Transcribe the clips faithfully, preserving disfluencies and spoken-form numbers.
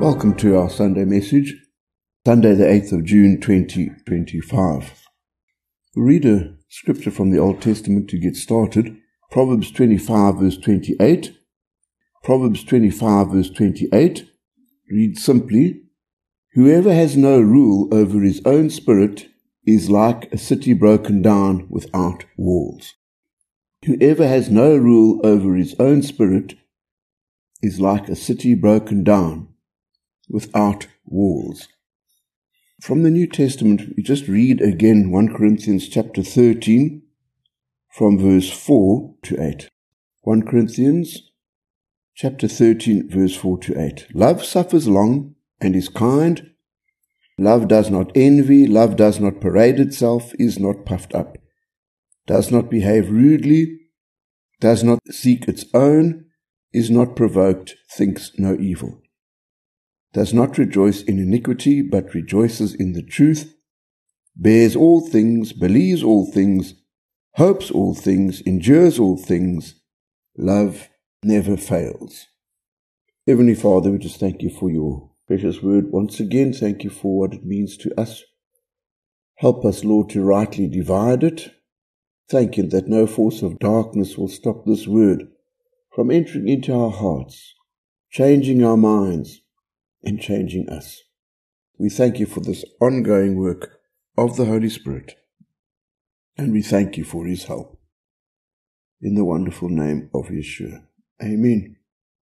Welcome to our Sunday message, Sunday the eighth of June twenty twenty-five. We'll read a scripture from the Old Testament to get started. Proverbs twenty-five verse twenty-eight. Proverbs twenty-five verse twenty-eight reads simply, "Whoever has no rule over his own spirit is like a city broken down without walls." Whoever has no rule over his own spirit is like a city broken down without walls. From the New Testament, we just read again First Corinthians chapter thirteen, from verse four to eight. First Corinthians chapter thirteen, verse four to eight. "Love suffers long and is kind. Love does not envy. Love does not parade itself, is not puffed up, does not behave rudely, does not seek its own, is not provoked, thinks no evil, does not rejoice in iniquity, but rejoices in the truth, bears all things, believes all things, hopes all things, endures all things. Love never fails." Heavenly Father, we just thank you for your precious word once again. Thank you for what it means to us. Help us, Lord, to rightly divide it. Thank you that no force of darkness will stop this word from entering into our hearts, changing our minds, and changing us. We thank you for this ongoing work of the Holy Spirit, and we thank you for his help. In the wonderful name of Yeshua. Amen.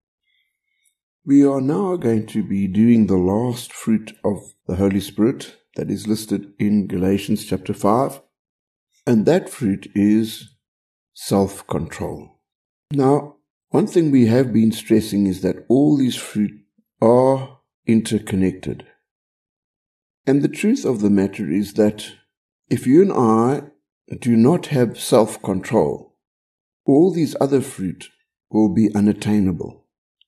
We are now going to be doing the last fruit of the Holy Spirit that is listed in Galatians chapter five, and that fruit is self-control. Now, one thing we have been stressing is that all these fruit are interconnected. And the truth of the matter is that if you and I do not have self-control, all these other fruit will be unattainable.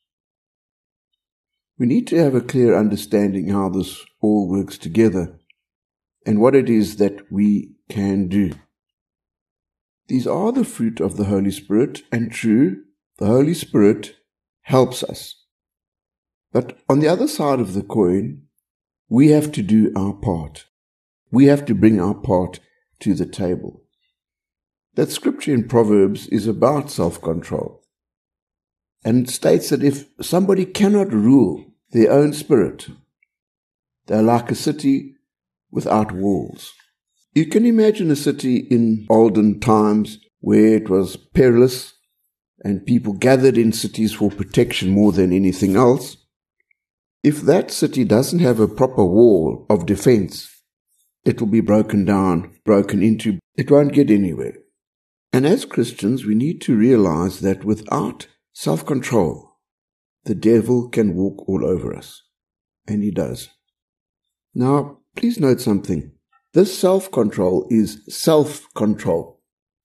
We need to have a clear understanding how this all works together and what it is that we can do. These are the fruit of the Holy Spirit, and true, the Holy Spirit helps us. But on the other side of the coin, we have to do our part. We have to bring our part to the table. That scripture in Proverbs is about self-control. And it states that if somebody cannot rule their own spirit, they're like a city without walls. You can imagine a city in olden times where it was perilous and people gathered in cities for protection more than anything else. If that city doesn't have a proper wall of defense, it will be broken down, broken into. It won't get anywhere. And as Christians, we need to realize that without self-control, the devil can walk all over us. And he does. Now, please note something. This self-control is self-control.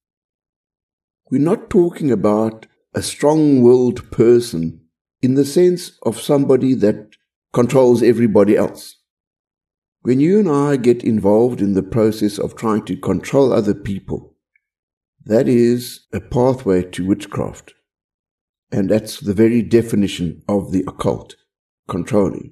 We're not talking about a strong-willed person in the sense of somebody that controls everybody else. When you and I get involved in the process of trying to control other people, that is a pathway to witchcraft. And that's the very definition of the occult, controlling.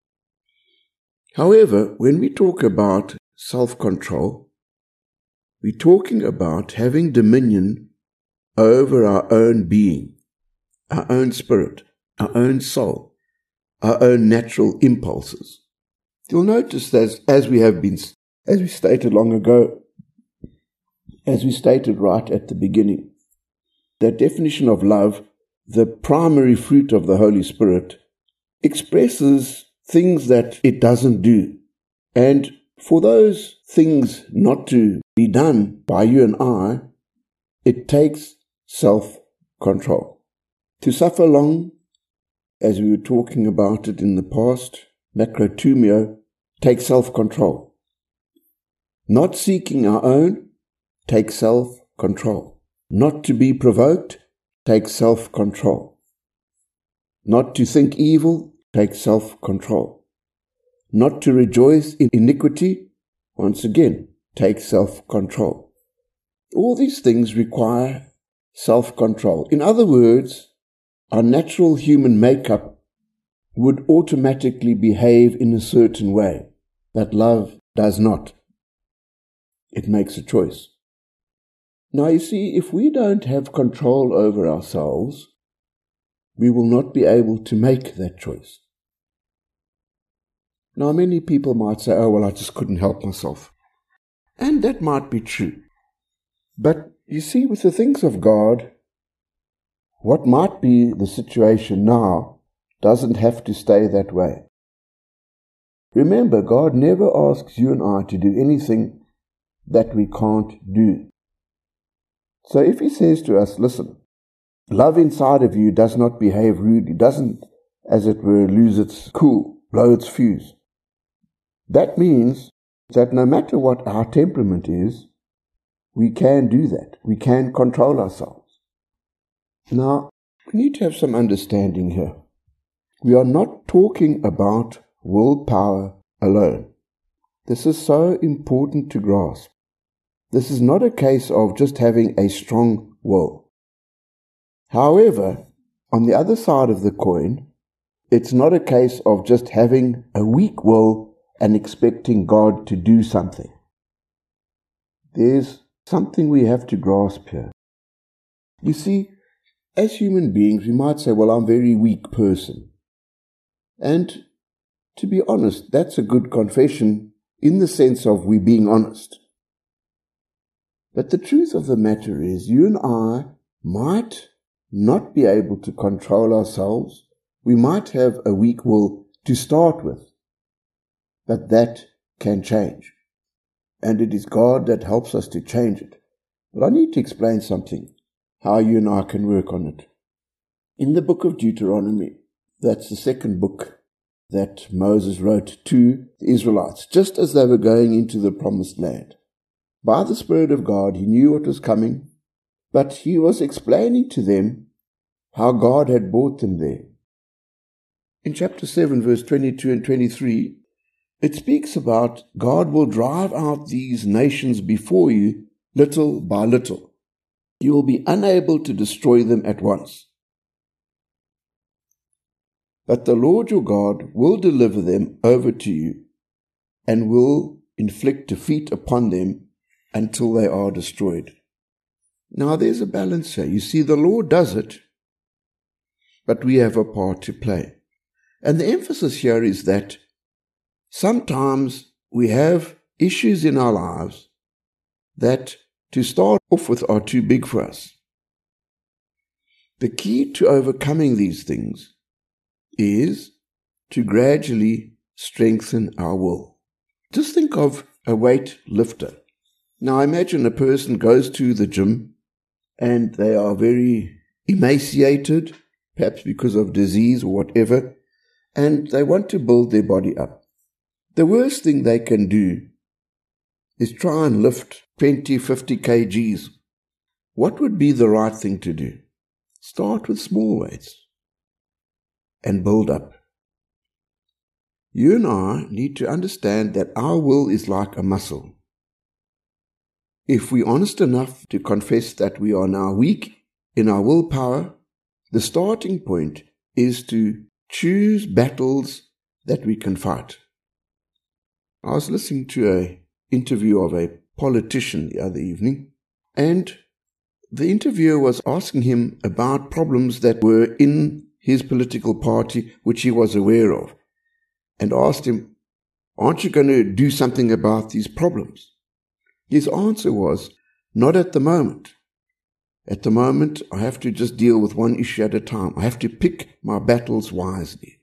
However, when we talk about self-control, we're talking about having dominion over our own being, our own spirit, our own soul, our own natural impulses. You'll notice that as we have been, as we stated long ago, as we stated right at the beginning, that definition of love, the primary fruit of the Holy Spirit, expresses things that it doesn't do. And for those things not to be done by you and I, it takes self-control. To suffer long, as we were talking about it in the past, macrotumio, takes self-control. Not seeking our own takes self-control. Not to be provoked takes self-control. Not to think evil takes self-control. Not to rejoice in iniquity, once again, takes self-control. All these things require self-control. In other words, our natural human makeup would automatically behave in a certain way, but love does not. It makes a choice. Now you see, if we don't have control over ourselves, we will not be able to make that choice. Now many people might say, oh well, I just couldn't help myself. And that might be true. But you see, with the things of God, what might be the situation now doesn't have to stay that way. Remember, God never asks you and I to do anything that we can't do. So if He says to us, listen, love inside of you does not behave rudely, doesn't, as it were, lose its cool, blow its fuse. That means that no matter what our temperament is, we can do that. We can control ourselves. Now, we need to have some understanding here. We are not talking about willpower alone. This is so important to grasp. This is not a case of just having a strong will. However, on the other side of the coin, it's not a case of just having a weak will and expecting God to do something. There's something we have to grasp here. You see, as human beings, we might say, well, I'm a very weak person. And to be honest, that's a good confession in the sense of we being honest. But the truth of the matter is, you and I might not be able to control ourselves. We might have a weak will to start with. But that can change. And it is God that helps us to change it. But I need to explain something, how you and I can work on it. In the book of Deuteronomy, that's the second book that Moses wrote to the Israelites, just as they were going into the promised land. By the Spirit of God, he knew what was coming, but he was explaining to them how God had brought them there. In chapter seven, verse twenty-two and twenty-three, it speaks about God will drive out these nations before you little by little. You will be unable to destroy them at once. But the Lord your God will deliver them over to you and will inflict defeat upon them until they are destroyed. Now there's a balance here. You see, the Lord does it, but we have a part to play. And the emphasis here is that sometimes we have issues in our lives that, to start off with, are too big for us. The key to overcoming these things is to gradually strengthen our will. Just think of a weight lifter. Now imagine a person goes to the gym and they are very emaciated, perhaps because of disease or whatever, and they want to build their body up. The worst thing they can do is try and lift twenty, fifty kilograms. What would be the right thing to do? Start with small weights and build up. You and I need to understand that our will is like a muscle. If we're honest enough to confess that we are now weak in our willpower, the starting point is to choose battles that we can fight. I was listening to an interview of a politician the other evening, and the interviewer was asking him about problems that were in his political party which he was aware of, and asked him, aren't you going to do something about these problems? His answer was, not at the moment. At the moment, I have to just deal with one issue at a time. I have to pick my battles wisely.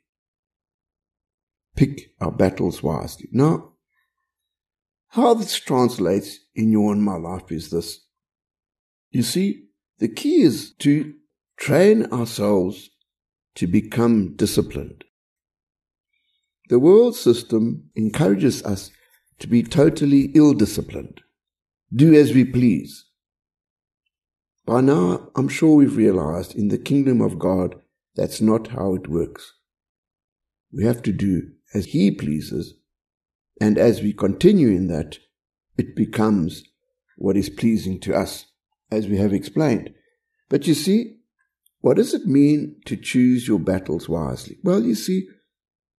Pick our battles wisely. Now, how this translates in your and my life is this. You see, the key is to train ourselves to become disciplined. The world system encourages us to be totally ill-disciplined. Do as we please. By now, I'm sure we've realized in the kingdom of God, that's not how it works. We have to do as He pleases, and as we continue in that, it becomes what is pleasing to us, as we have explained. But you see, what does it mean to choose your battles wisely? Well, you see,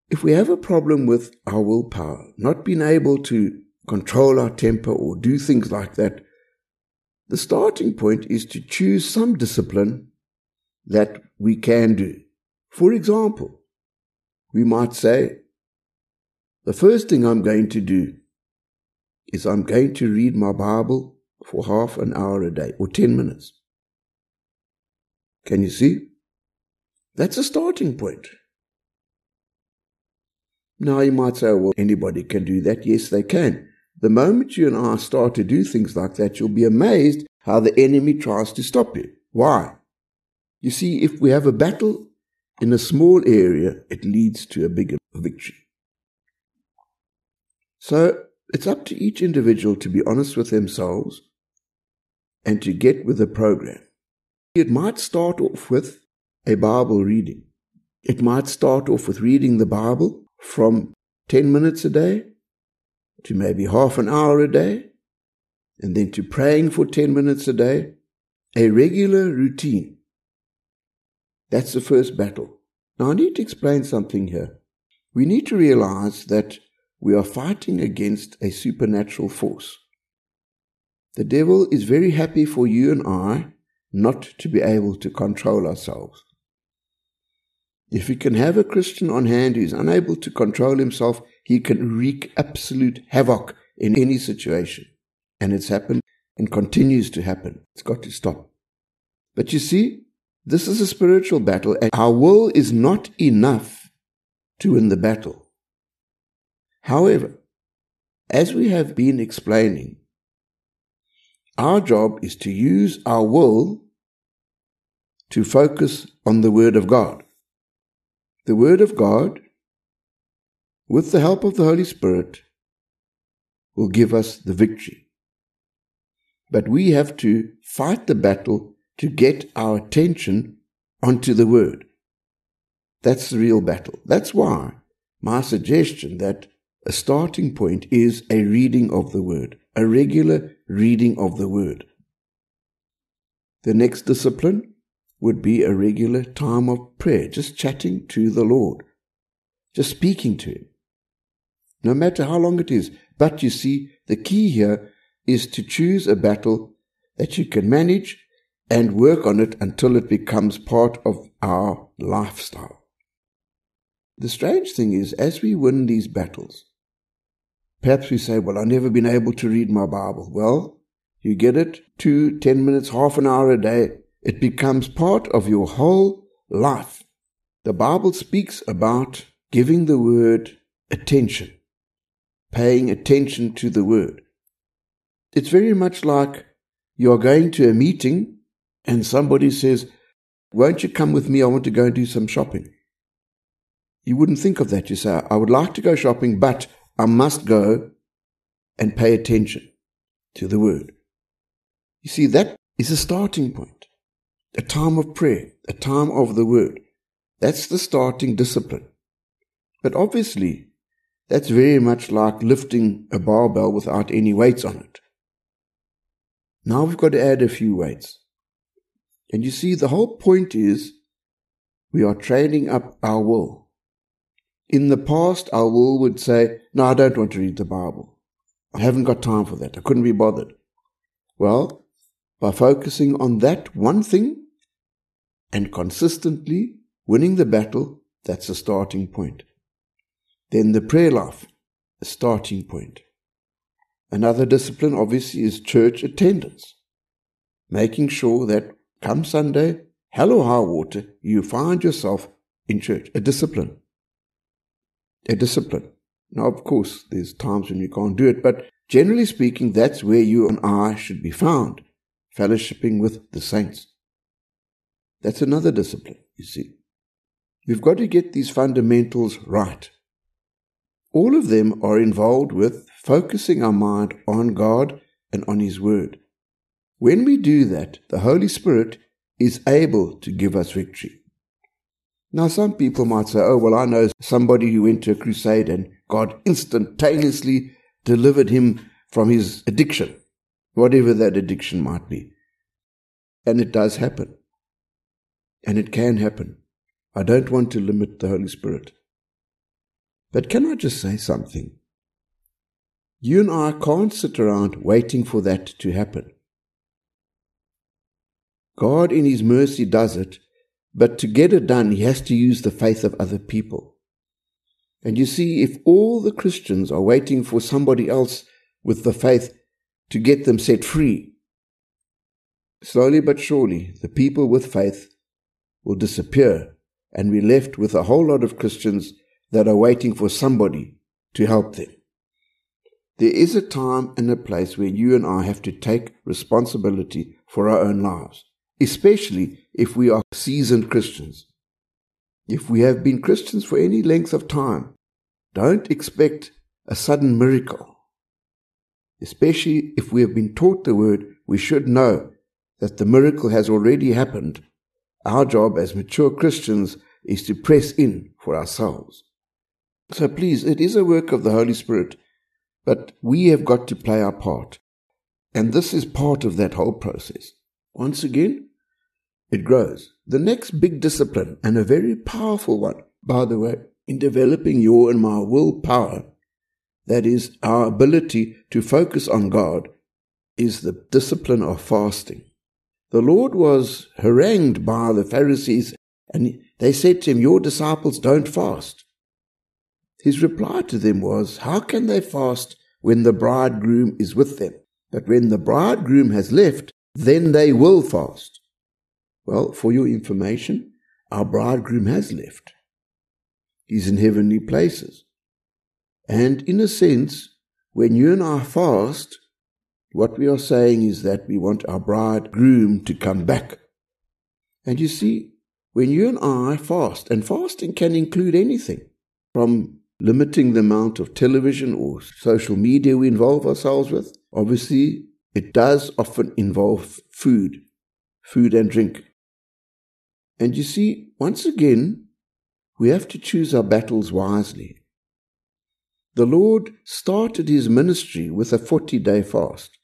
if we have a problem with our willpower, not being able to control our temper or do things like that, the starting point is to choose some discipline that we can do. For example, we might say, the first thing I'm going to do is I'm going to read my Bible for half an hour a day or ten minutes. Can you see? That's a starting point. Now you might say, well, anybody can do that. Yes, they can. The moment you and I start to do things like that, you'll be amazed how the enemy tries to stop you. Why? You see, if we have a battle in a small area, it leads to a bigger victory. So it's up to each individual to be honest with themselves and to get with the program. It might start off with a Bible reading. It might start off with reading the Bible from ten minutes a day to maybe half an hour a day, and then to praying for ten minutes a day, a regular routine. That's the first battle. Now I need to explain something here. We need to realize that we are fighting against a supernatural force. The devil is very happy for you and I not to be able to control ourselves. If he can have a Christian on hand who is unable to control himself, he can wreak absolute havoc in any situation. And it's happened and continues to happen. It's got to stop. But you see, this is a spiritual battle, and our will is not enough to win the battle. However, as we have been explaining, our job is to use our will to focus on the Word of God. The Word of God, with the help of the Holy Spirit, will give us the victory. But we have to fight the battle to get our attention onto the Word. That's the real battle. That's why my suggestion that a starting point is a reading of the Word, a regular reading of the Word. The next discipline would be a regular time of prayer, just chatting to the Lord, just speaking to Him, no matter how long it is. But you see, the key here is to choose a battle that you can manage and work on it until it becomes part of our lifestyle. The strange thing is, as we win these battles, perhaps we say, well, I've never been able to read my Bible. Well, you get it, two, ten minutes, half an hour a day. It becomes part of your whole life. The Bible speaks about giving the Word attention, paying attention to the Word. It's very much like you're going to a meeting and somebody says, won't you come with me? I want to go and do some shopping. You wouldn't think of that. You say, I would like to go shopping, but I must go and pay attention to the Word. You see, that is a starting point. A time of prayer, a time of the Word. That's the starting discipline. But obviously, that's very much like lifting a barbell without any weights on it. Now we've got to add a few weights. And you see, the whole point is we are training up our will. In the past, our will would say, no, I don't want to read the Bible. I haven't got time for that. I couldn't be bothered. Well, by focusing on that one thing and consistently winning the battle, that's a starting point. Then the prayer life, a starting point. Another discipline, obviously, is church attendance. Making sure that come Sunday, hell or high water, you find yourself in church. A discipline. A discipline. Now, of course, there's times when you can't do it, but generally speaking, that's where you and I should be found, fellowshipping with the saints. That's another discipline, you see. We've got to get these fundamentals right. All of them are involved with focusing our mind on God and on His Word. When we do that, the Holy Spirit is able to give us victory. Now, some people might say, oh, well, I know somebody who went to a crusade and God instantaneously delivered him from his addiction, whatever that addiction might be. And it does happen. And it can happen. I don't want to limit the Holy Spirit. But can I just say something? You and I can't sit around waiting for that to happen. God in His mercy does it, but to get it done, He has to use the faith of other people. And you see, if all the Christians are waiting for somebody else with the faith to get them set free, slowly but surely, the people with faith will disappear, and we're left with a whole lot of Christians that are waiting for somebody to help them. There is a time and a place where you and I have to take responsibility for our own lives, especially if we are seasoned Christians. If we have been Christians for any length of time, don't expect a sudden miracle. Especially if we have been taught the word, we should know that the miracle has already happened. Our job as mature Christians is to press in for ourselves. So please, it is a work of the Holy Spirit, but we have got to play our part. And this is part of that whole process. Once again, it grows. The next big discipline, and a very powerful one, by the way, in developing your and my willpower, that is our ability to focus on God, is the discipline of fasting. The Lord was harangued by the Pharisees, and they said to Him, "Your disciples don't fast." His reply to them was, "How can they fast when the bridegroom is with them? But when the bridegroom has left, then they will fast." Well, for your information, our bridegroom has left. He's in heavenly places. And in a sense, when you and I fast, what we are saying is that we want our bridegroom to come back. And you see, when you and I fast, and fasting can include anything, from limiting the amount of television or social media we involve ourselves with, obviously it does often involve food, food and drink. And you see, once again, we have to choose our battles wisely. The Lord started His ministry with a forty-day fast.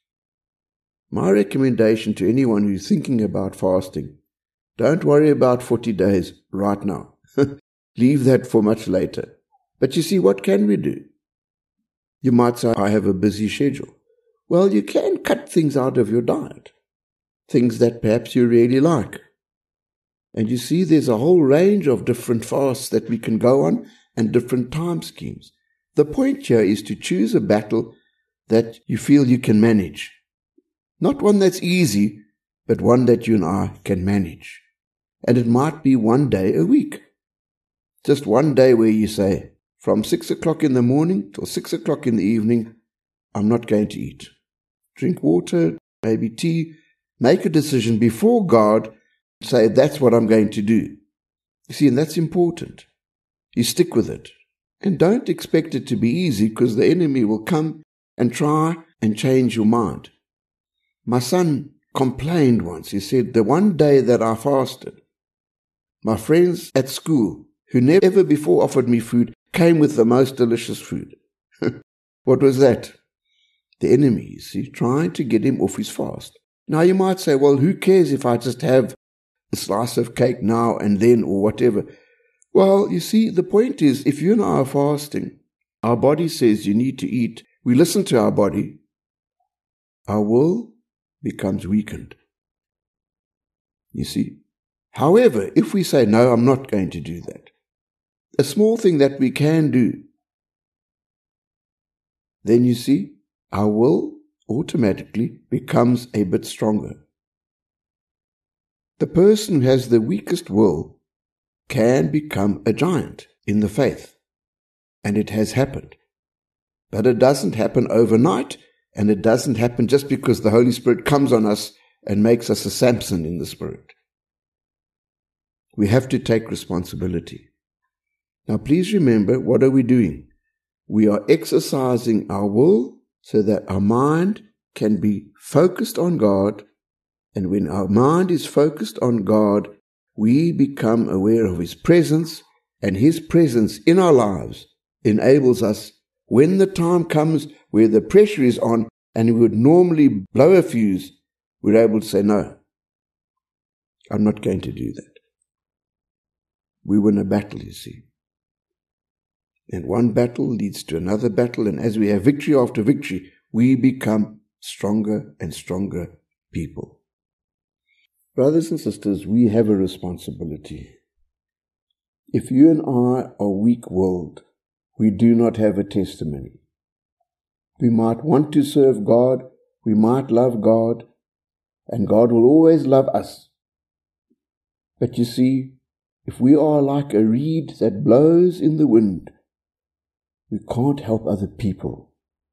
My recommendation to anyone who's thinking about fasting, don't worry about forty days right now. Leave that for much later. But you see, what can we do? You might say, "I have a busy schedule." Well, you can cut things out of your diet, things that perhaps you really like. And you see, there's a whole range of different fasts that we can go on and different time schemes. The point here is to choose a battle that you feel you can manage. Not one that's easy, but one that you and I can manage. And it might be one day a week. Just one day where you say, from six o'clock in the morning till six o'clock in the evening, I'm not going to eat. Drink water, maybe tea. Make a decision before God. Say, that's what I'm going to do. You see, and that's important. You stick with it. And don't expect it to be easy, because the enemy will come and try and change your mind. My son complained once. He said, the one day that I fasted, my friends at school, who never before offered me food, came with the most delicious food. What was that? The enemy, you see, trying to get him off his fast. Now you might say, well, who cares if I just have a slice of cake now and then or whatever? Well, you see, the point is, if you and I are fasting, our body says you need to eat. We listen to our body. Our will becomes weakened. You see? However, if we say, no, I'm not going to do that, a small thing that we can do, then you see, our will automatically becomes a bit stronger. The person who has the weakest will can become a giant in the faith. And it has happened. But it doesn't happen overnight, and it doesn't happen just because the Holy Spirit comes on us and makes us a Samson in the Spirit. We have to take responsibility. Now please remember, what are we doing? We are exercising our will so that our mind can be focused on God. And when our mind is focused on God, we become aware of His presence, and His presence in our lives enables us, when the time comes where the pressure is on and we would normally blow a fuse, we're able to say, no, I'm not going to do that. We win a battle, you see. And one battle leads to another battle, and as we have victory after victory, we become stronger and stronger people. Brothers and sisters, we have a responsibility. If you and I are weak-willed, we do not have a testimony. We might want to serve God, we might love God, and God will always love us. But you see, if we are like a reed that blows in the wind, we can't help other people.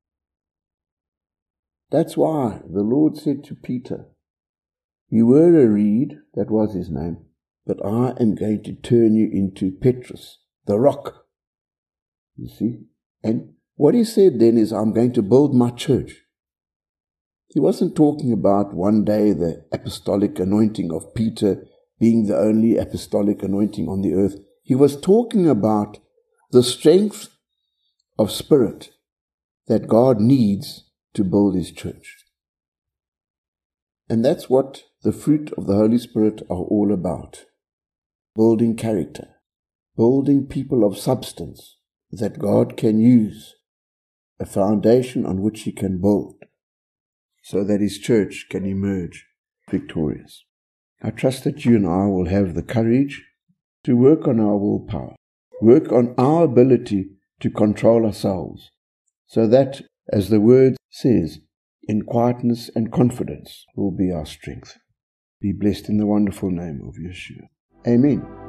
That's why the Lord said to Peter, "You were a reed," that was his name, "but I am going to turn you into Petrus, the rock." You see? And what he said then is, "I'm going to build my church." He wasn't talking about one day the apostolic anointing of Peter being the only apostolic anointing on the earth. He was talking about the strength of spirit that God needs to build his church. And that's what the fruit of the Holy Spirit are all about. Building character, building people of substance that God can use, a foundation on which he can build, so that his church can emerge victorious. I trust that you and I will have the courage to work on our willpower, work on our ability to control ourselves, so that, as the word says, in quietness and confidence will be our strength. Be blessed in the wonderful name of Yeshua. Amen.